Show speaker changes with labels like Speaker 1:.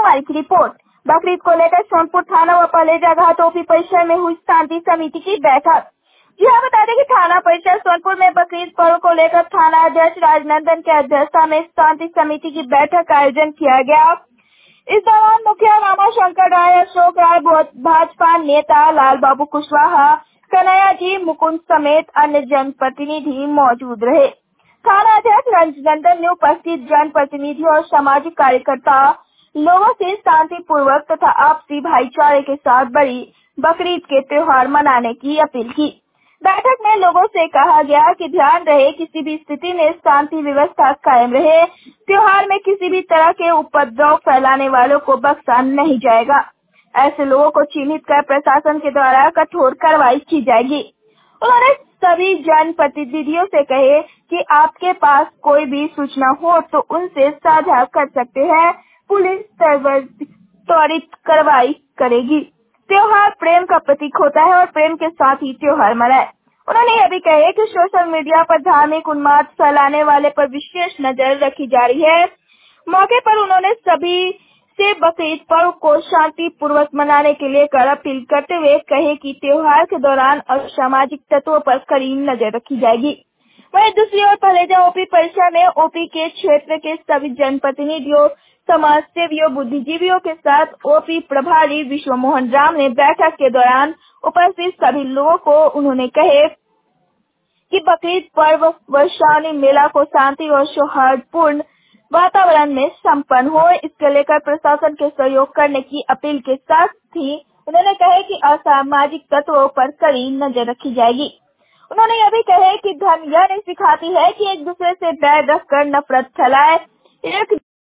Speaker 1: कुमारी की रिपोर्ट। बकरीद को लेकर सोनपुर थाना व पलेजा घाट ओपी परिसर में हुई शांति समिति की बैठक। जी हाँ, बता दें कि थाना परिसर सोनपुर में बकरीद पर्व को लेकर थाना अध्यक्ष राजनंदन के अध्यक्षता में शांति समिति की बैठक का आयोजन किया गया। इस दौरान मुखिया रामा शंकर राय, अशोक राय, भाजपा नेता लाल बाबू कुशवाहा, कन्हैया जी मुकुंद समेत अन्य जनप्रतिनिधि मौजूद रहे। थाना अध्यक्ष राजनंदन ने उपस्थित जनप्रतिनिधियों और सामाजिक कार्यकर्ता लोगों से शांतिपूर्वक तथा आपसी भाईचारे के साथ बड़ी बकरीद के त्योहार मनाने की अपील की। बैठक में लोगों से कहा गया कि ध्यान रहे किसी भी स्थिति में शांति व्यवस्था कायम रहे। त्योहार में किसी भी तरह के उपद्रव फैलाने वालों को बख्शा नहीं जाएगा। ऐसे लोगों को चिन्हित कर प्रशासन के द्वारा कठोर कार्रवाई की जाएगी। उन्होंने सभी जनप्रतिनिधियों से कहे कि आपके पास कोई भी सूचना हो तो उनसे साझा कर सकते हैं। पुलिस त्वरित कार्रवाई करेगी। त्योहार प्रेम का प्रतीक होता है और प्रेम के साथ ही त्योहार मनाएं। उन्होंने यह भी कहे कि सोशल मीडिया पर धार्मिक उन्माद फैलाने वाले पर विशेष नजर रखी जा रही है। मौके पर उन्होंने सभी से बकरीद पर्व को शांति पूर्वक मनाने के लिए कर अपील करते हुए कहे कि त्योहार के दौरान असामाजिक तत्वों पर कड़ी नजर रखी जाएगी। वहीं दूसरी ओर पलेजा ओपी परिसर में ओपी के क्षेत्र के सभी जनप्रतिनिधियों, समाज सेवियों, बुद्धिजीवियों के साथ ओपी प्रभारी विश्व मोहन राम ने बैठक के दौरान उपस्थित सभी लोगों को उन्होंने कहे कि बकरीद पर्व व श्रावणी मेला को शांति और सौहार्दपूर्ण वातावरण में संपन्न हो, इसके लेकर प्रशासन के सहयोग करने की अपील के साथ ही उन्होंने कहे कि असामाजिक तत्वों पर कड़ी नजर रखी जाएगी। उन्होंने यह भी कहे कि धर्म यह नहीं सिखाती है कि एक दूसरे से बैर रखकर नफरत फैलाए। एक